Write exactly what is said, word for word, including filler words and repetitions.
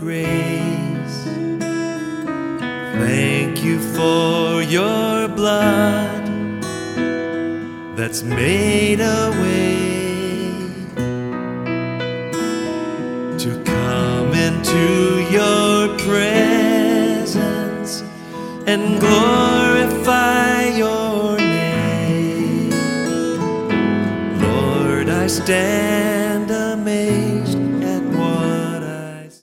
grace. Thank you for your blood that's made a way to come into your presence and glorify your name. Lord, I stand